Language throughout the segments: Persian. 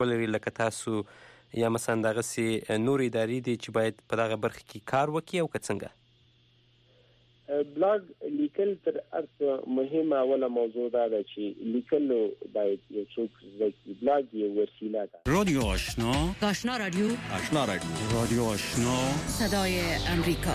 ولري لکه تاسو یا مثلا دغسې نور ادارې دي چې باید په دغه برخه کې کار وکړي او که څنګه؟ بلاګ لیکل تر هر مهمه اوله موضوع دا ده چې لیکلو باید یو څوک زده کړي. بلاګ یو وسیله ده. رادیو آشنا، آشنا رادیو، آشنا رادیو، رادیو آشنا، صدای امریکا.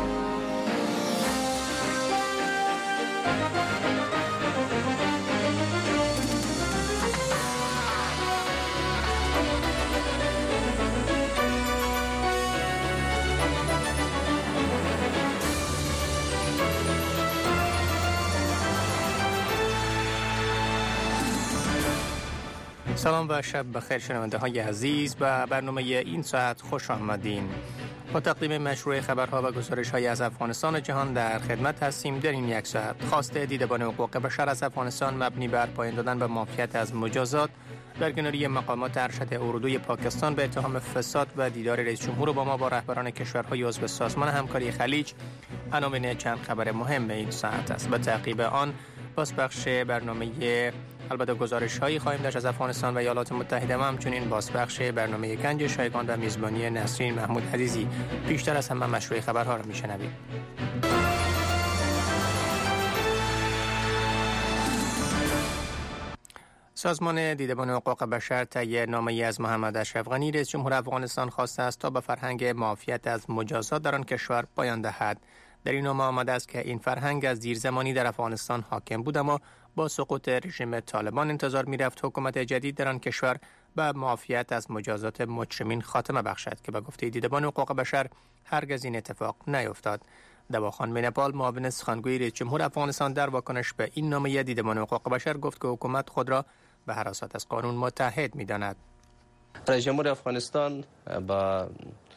سلام و شب بخیر شنونده های عزیز، به برنامه این ساعت خوش آمدین. با تقدیم مشروع خبرها و گزارش های از افغانستان و جهان در خدمت هستیم. در این یک ساعت خواسته دیدبان حقوق بشر از افغانستان مبنی بر پایان دادن به معافیت از مجازات، برکناری مقامات ارشد اردوی پاکستان به اتهام فساد و دیدار رئیس جمهور اوباما با رهبران کشورهای عضو سازمان همکاری خلیج عناوین چند خبر مهم این ساعت است. به تعقیب آن بازپخش برنامه البته گزارش هایی خواهیم داشت از افغانستان و ایالات متحده و همچنین بازپخش برنامه گنج شایگان و میزبانی نسرین محمود عزیزی. پیشتر از همه مشروع خبرها را میشنوید. سازمان دیدبان حقوق بشر طی نامه‌ای از محمد اشرف غنی رئیس جمهور افغانستان خواسته است تا به فرهنگ معافیت از مجازات در آن کشور پایان دهد. در این نامه آمده است که این فرهنگ از دیرزمانی در افغانستان حاکم بود، اما با سقوط رژیم طالبان انتظار می‌رفت حکومت جدید در آن کشور به معافیت از مجازات مجرمین خاتمه بخشد که به گفته دیدبان حقوق بشر هرگز این اتفاق نیفتاد. دواخان بینپال معاون سخنگوی رئیس جمهور افغانستان در واکنش به این نامه دیدبان حقوق بشر گفت که حکومت خود را به حراسات از قانون متحد می‌داند. رئیس جمهور افغانستان با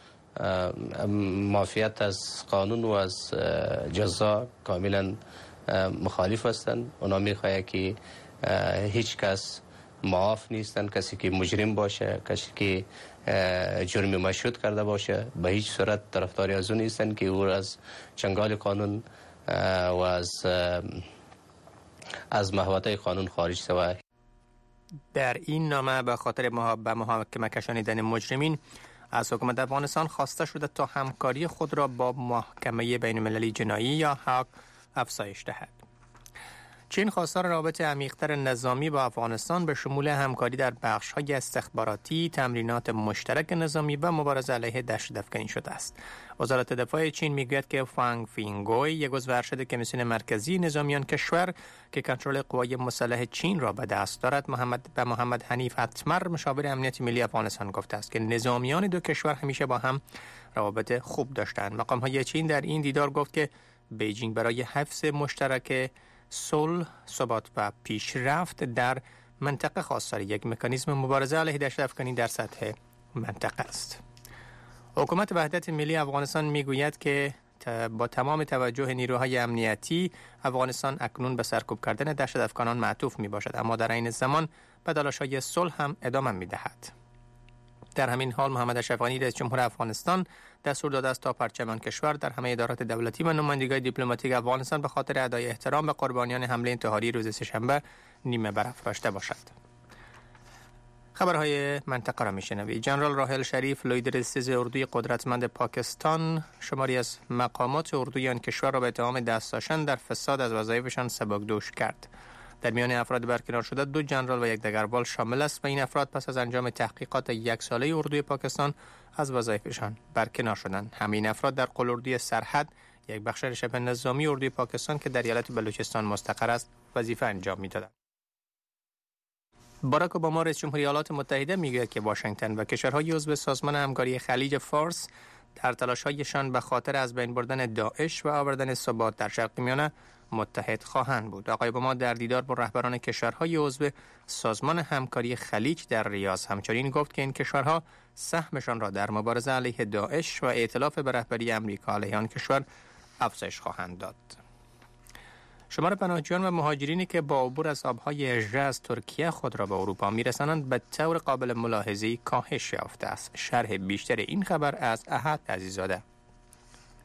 معافیت از قانون و از جزا کاملا مخالف هستند. اونا میخواهند که هیچ کس معاف نیستند. کسی که مجرم باشه، کسی که جرم مشروط کرده باشه، به هیچ صورت طرفداری از اون نیستند که او از چنگال قانون و از محوطه قانون خارج شود. در این نامه به خاطر به محاکمه کشانیدن مجرمین از حکومت افغانستان خواسته شده تا همکاری خود را با محکمه بین‌المللی جنایی یا هاگ افزایش دهد. چین خواستار رابطه عمیق‌تر نظامی با افغانستان به شمول همکاری در بخش‌های استخباراتی، تمرینات مشترک نظامی و مبارزه علیه دهشت‌افکنی شده است. وزارت دفاع چین میگوید که فانگ فینگوی، یک عضو ارشد کمیسیون مرکزی نظامیان کشور که کنترل قوای مسلح چین را به دست دارد، محمد حنیف اتمر، مشاور امنیت ملی افغانستان گفته است که نظامیان دو کشور همیشه با هم روابط خوب داشتند. مقام‌های چین در این دیدار گفت که بیجینگ برای حفظ مشترک صلح، ثبات و پیشرفت در منطقه خواستار یک مکانیزم مبارزه علیه دهشت‌افکنی در سطح منطقه است. حکومت وحدت ملی افغانستان میگوید که با تمام توجه نیروهای امنیتی، افغانستان اکنون به سرکوب کردن دهشت‌افکنان معطوف میباشد، اما در این زمان به تلاش‌های صلح هم ادامه میدهد. در همین حال محمد اشرف غنی رئیس جمهور افغانستان دستور داده است تا پرچم آن کشور در همه ادارات دولتی و نمایندگی‌های دیپلماتیک افغانستان به خاطر ادای احترام به قربانیان حمله انتحاری روز سه‌شنبه نیمه برافراشته باشد. خبرهای منطقه را میشنوید. جنرال راحل شریف، لیدر سیز اردوی قدرتمند پاکستان، شماری از مقامات اردوی آن کشور را به اتهام دست داشتن در فساد از وظایفشان سبکدوش کرد. در میان افراد برکنار شده 2 ژنرال و 1 دگربال شامل است و این افراد پس از انجام تحقیقات 1 ساله اردوی پاکستان از وظایفشان برکنار شدند. همین افراد در قلاردوی سرحد، یک بخش شبه نظامی اردوی پاکستان که در ایالت بلوچستان مستقر است، وظیفه انجام می‌دادند. باراک اوباما رئیس جمهور ایالات متحده میگوید که واشنگتن و کشورهای عضو سازمان همکاری خلیج فارس در تلاش‌هایشان به خاطر از بین بردن داعش و آوردن ثبات در شرق میانه متحد خواهند بود. آقای اوباما در دیدار با رهبران کشورهای عضو سازمان همکاری خلیج در ریاض همچنین گفت که این کشورها سهمشان را در مبارزه علیه داعش و ائتلاف به رهبری امریکا علیه آن کشور افزایش خواهند داد. شمار پناهجویان و مهاجرینی که با عبور از آبهای اژه از ترکیه خود را به اروپا میرسانند به طور قابل ملاحظه‌ای کاهش یافته است. شرح بیشتر این خبر از احد عزیزاده.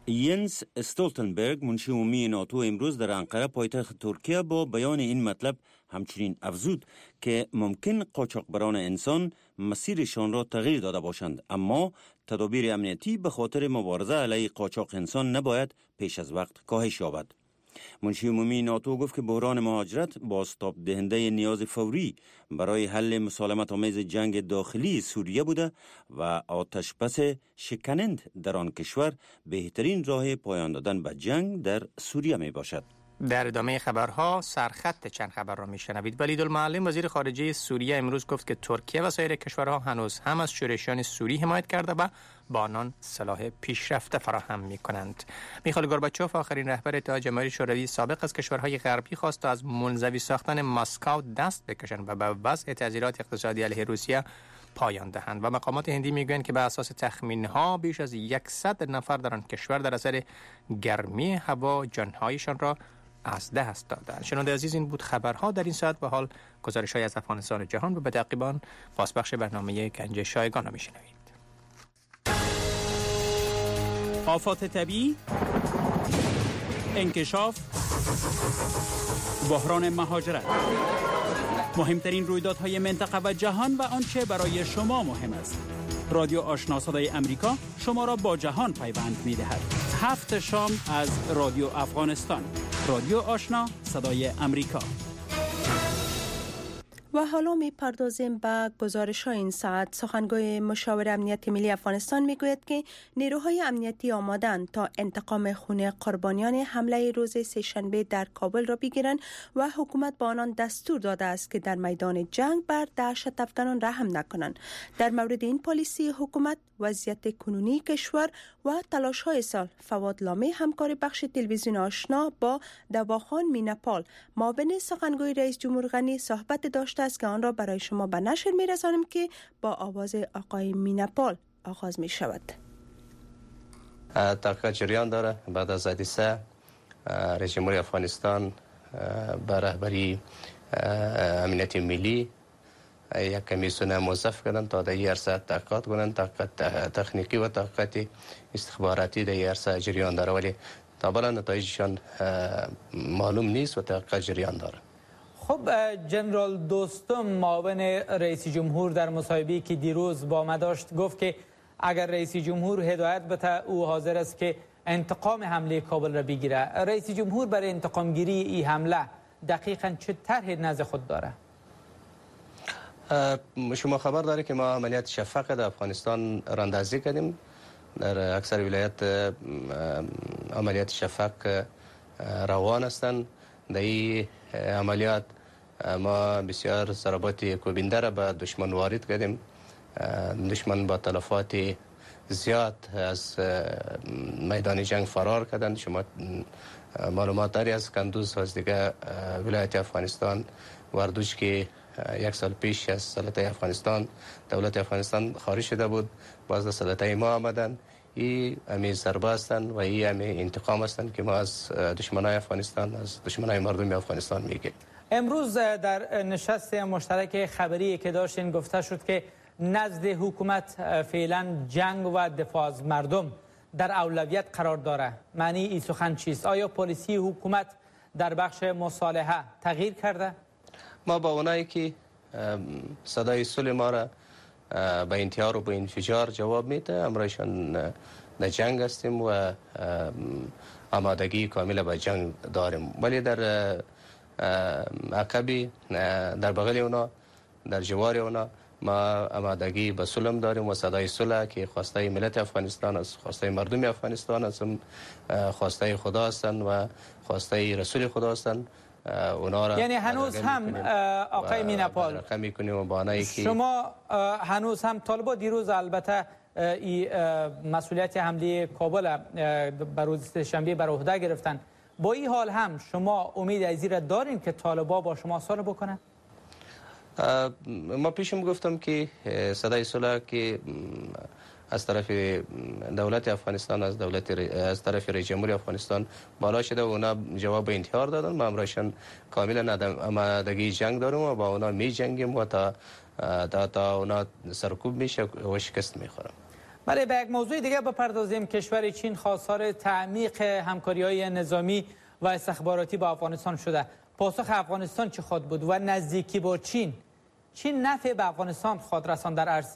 ینس استولتنبرگ منشی عمومی ناتو امروز در انقره پایتخت ترکیه با بیان این مطلب همچنین افزود که ممکن قاچاقبران انسان مسیرشان را تغییر داده باشند، اما تدابیر امنیتی به خاطر مبارزه علیه قاچاق انسان نباید پیش از وقت کاهش یابد. منشی عمومی ناتو گفت که بحران مهاجرت بازتاب دهنده نیاز فوری برای حل مسالمت آمیز جنگ داخلی سوریه بوده و آتش بس شکنند در آن کشور بهترین راه پایان دادن به جنگ در سوریه می باشد. در ادامه خبرها سرخط چند خبر را میشنوید. ولیدالمعلم وزیر خارجه سوریه امروز گفت که ترکیه و سایر کشورها هنوز هم از شورشیان سوری حمایت کرده و با آنان سلاح پیشرفته فراهم می‌کنند. میخائیل گورباچوف آخرین رهبر اتحاد جماهیر شوروی سابق از کشورهای غربی خواست تا از منزوی ساختن مسکو دست بکشند و به وضع تعزیرات اقتصادی علیه روسیه پایان دهند. و مقامات هندی میگویند که به اساس تخمین‌ها بیش از 100 نفر در آن کشور در اثر گرمی هوا جان‌هایشان را از دست دادند. شنونده عزیز، این بود خبرها در این ساعت. به حال گزارش‌های از افغانستان و جهان و به تعقیبان بازپخش برنامه گنج شایگان را میشنوید. آفات طبیعی، انکشاف، بحران مهاجرت، مهمترین رویدادهای منطقه و جهان و آنچه برای شما مهم است. رادیو آشنا صدای امریکا شما را با جهان پیوند می‌دهد. 7 شام از رادیو افغانستان. رادیو آشنا صدای امریکا. و حالا می‌پردازیم به گزارش‌های این ساعت. سخنگوی مشاور امنیت ملی افغانستان میگوید که نیروهای امنیتی آمادند تا انتقام خون قربانیان حمله روز سه‌شنبه در کابل را بگیرند و حکومت با آنان دستور داده است که در میدان جنگ بر دهشت افغانان رحم نکنند. در مورد این پالیسی حکومت، وضعیت کنونی کشور و تلاش‌های سال، فواد لامی همکار بخش تلویزیون آشنا با دواخان میناپال معاون سخنگوی رئیس جمهور غنی صحبت داشته است که آن را برای شما به نشر می‌رسانیم که با آواز آقای میناپال آغاز می‌شود. تحقیقات جریان داره. بعد از حادثه رئیس جمهوری افغانستان به رهبری امنیت ملی یک کمیسیون موظف کردن تا در این عرصه تحقیقات کنند. تحقیقات تکنیکی و تحقیقات استخباراتی در این عرصه جریان داره، ولی تا بالا نتایجشان معلوم نیست و تحقیقات جریان داره. خب جنرال دوستم معاون رئیس جمهور در مصاحبه‌ای که دیروز با ما داشت گفت که اگر رئیس جمهور هدایت بده او حاضر است که انتقام حمله کابل را بگیره. رئیس جمهور برای انتقام گیری این حمله دقیقاً چه طرحی نزد خود داره؟ شما خبر داره که ما عملیات شفق در افغانستان راندازی کردیم. در اکثر ولایت عملیات شفق روان هستند. در این عملیات ما بسیار ضربات کوبنده را به دشمن وارد کردیم. دشمن با تلفات زیاد از میدان جنگ فرار کردند. شما معلومات داری از کندوز از دیگه ولایت افغانستان وردوش که یک سال پیش از سلطه افغانستان دولت افغانستان خارج شده بود، باز سلطه ما آمدن. این امی ضربه هستند و این امی انتقام هستند که ما از دشمنای افغانستان، از دشمنای مردم افغانستان میگیم. امروز در نشست مشترک خبری که داشتین گفته شد که نزد حکومت فعلا جنگ و دفاع از مردم در اولویت قرار داره. معنی این سخن چیست؟ آیا پالیسی حکومت در بخش مصالحه تغییر کرده؟ ما با اونایی که صدای صلح ما را به انتحار و به انفجار جواب میده امرایشان در جنگ هستیم و آمادگی کامل به جنگ داریم، ولی در عقبی در بغل اونا در جوار اونا ما آمادگی به صلح داریم و صدای صلح که خواسته ملت افغانستان است، خواسته مردم افغانستان است، خواسته خدا هستند و خواسته رسول خدا هستند. یعنی هنوز هم آقای میناپال شما هنوز هم طالبا دیروز البته مسئولیت حمله کابل بر روز شنبه بر عهده گرفتن، با این حال هم شما امید از این را دارین که طالبا با شما صلح بکنن؟ ما پیشم گفتم که صدای صلح که از طرف دولت افغانستان از طرف رئیس جمهوری افغانستان بالا شده و اونا جواب انتحار دادن. ما امرایشان کاملا آمادگی جنگ داریم و با اونا می جنگیم و تا اونا سرکوب میشه و شکست میخورم. برای به یک موضوع دیگه بپردازیم. کشور چین خواستار تعمیق همکاری‌های نظامی و استخباراتی با افغانستان شده. پاسخ افغانستان چه خواهد بود و نزدیکی با چین نفع به افغانستان خواهد رساند در عرصه